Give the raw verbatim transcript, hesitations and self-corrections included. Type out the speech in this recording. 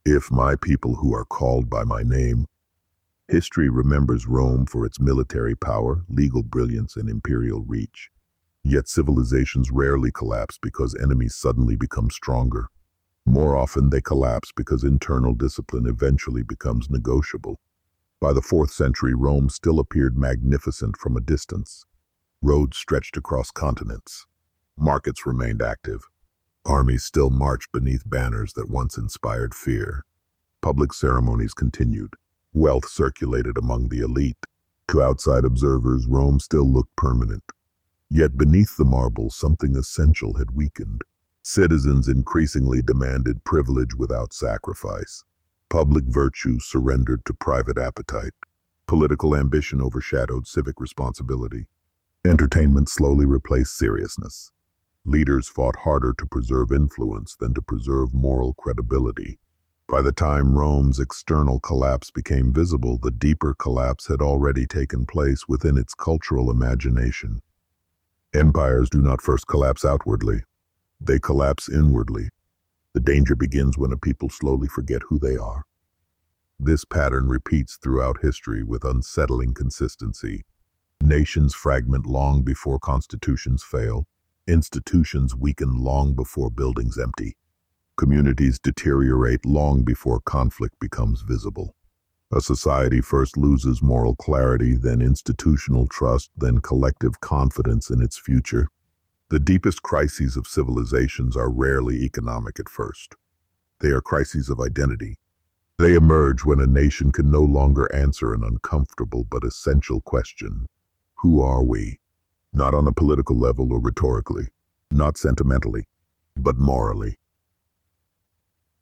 If my people who are called by my name. History remembers Rome for its military power, legal brilliance, and imperial reach. Yet civilizations rarely collapse because enemies suddenly become stronger. More often they collapse because internal discipline eventually becomes negotiable. By the fourth century, Rome still appeared magnificent from a distance. Roads stretched across continents. Markets remained active. Armies still marched beneath banners that once inspired fear. Public ceremonies continued. Wealth circulated among the elite. To outside observers, Rome still looked permanent. Yet beneath the marble, something essential had weakened. Citizens increasingly demanded privilege without sacrifice. Public virtue surrendered to private appetite. Political ambition overshadowed civic responsibility. Entertainment slowly replaced seriousness. Leaders fought harder to preserve influence than to preserve moral credibility. By the time Rome's external collapse became visible, the deeper collapse had already taken place within its cultural imagination. Empires do not first collapse outwardly. They collapse inwardly. The danger begins when a people slowly forget who they are. This pattern repeats throughout history with unsettling consistency. Nations fragment long before constitutions fail. Institutions weaken long before buildings empty. Communities deteriorate long before conflict becomes visible. A society first loses moral clarity, then institutional trust, then collective confidence in its future. The deepest crises of civilizations are rarely economic at first. They are crises of identity. They emerge when a nation can no longer answer an uncomfortable but essential question. Who are we? Not on a political level or rhetorically, not sentimentally, but morally.